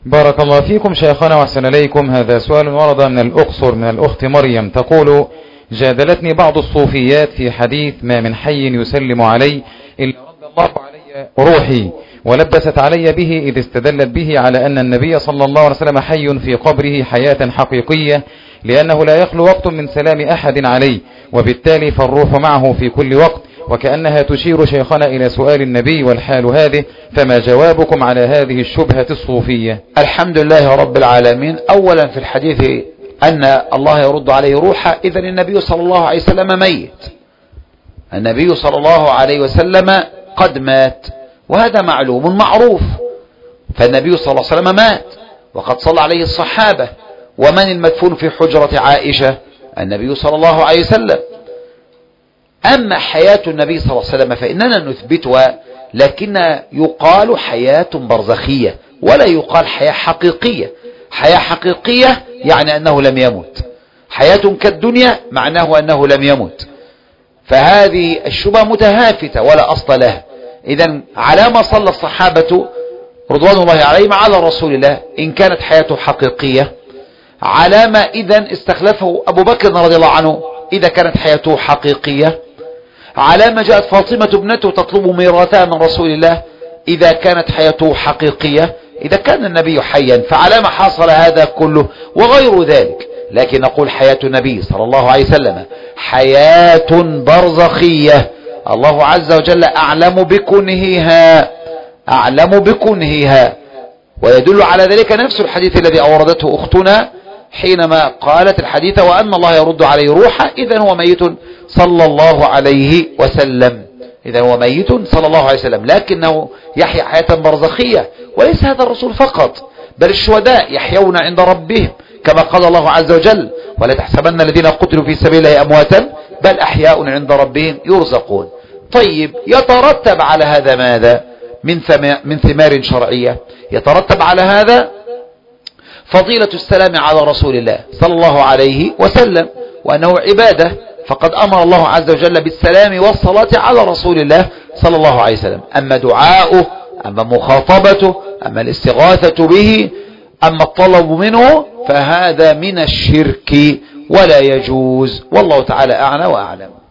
بارك الله فيكم شيخنا وأحسن إليكم. هذا سؤال ورد من الأقصر من الأخت مريم، تقول: جادلتني بعض الصوفيات في حديث ما من حي يسلم علي إلا رد الله علي روحي، ولبست علي به إذ استدلت به على أن النبي صلى الله عليه وسلم حي في قبره حياة حقيقية، لأنه لا يخلو وقت من سلام أحد عليه، وبالتالي فالروح معه في كل وقت، وكأنها تشير شيخنا إلى سؤال النبي والحال هذه، فما جوابكم على هذه الشبهة الصوفية؟ الحمد لله رب العالمين. أولا في الحديث أن الله يرد عليه روحه، إذن النبي صلى الله عليه وسلم ميت، النبي صلى الله عليه وسلم قد مات، وهذا معلوم معروف، فالنبي صلى الله عليه وسلم مات وقد صلى عليه الصحابة. ومن المدفون في حجرة عائشة؟ النبي صلى الله عليه وسلم. أما حياة النبي صلى الله عليه وسلم فإننا نثبتها، لكن يقال حياة برزخية ولا يقال حياة حقيقية. حياة حقيقية يعني أنه لم يمت، حياة كالدنيا معناه أنه لم يمت، فهذه الشبهة متهافتة ولا أصل لها. إذن على ما صلى الصحابة رضوان الله عليهم على رسول الله إن كانت حياته حقيقية، على ما إذن استخلفه أبو بكر رضي الله عنه إذا كانت حياته حقيقية، على ما جاءت فاطمة ابنته تطلب ميراثها من رسول الله إذا كانت حياته حقيقية. إذا كان النبي حيا فعلى ما حصل هذا كله وغير ذلك. لكن نقول حياة النبي صلى الله عليه وسلم حياة برزخية، الله عز وجل أعلم بكنهها، أعلم بكنهها. ويدل على ذلك نفس الحديث الذي أوردته أختنا حينما قالت الحديث وأن الله يرد عليه روحه، إذن هو ميت صلى الله عليه وسلم، إذن هو ميت صلى الله عليه وسلم، لكنه يحيا حياة برزخية. وليس هذا الرسول فقط، بل الشهداء يحيون عند ربهم كما قال الله عز وجل: ولا تحسبن الذين قتلوا في سبيل الله أمواتا بل أحياء عند ربهم يرزقون. طيب، يترتب على هذا ماذا؟ من ثمار شرعية. يترتب على هذا فضيلة السلام على رسول الله صلى الله عليه وسلم، وأنه عبادة، فقد أمر الله عز وجل بالسلام والصلاة على رسول الله صلى الله عليه وسلم. أما دعاؤه، أما مخاطبته، أما الاستغاثة به، أما الطلب منه، فهذا من الشرك ولا يجوز، والله تعالى أعلى وأعلم.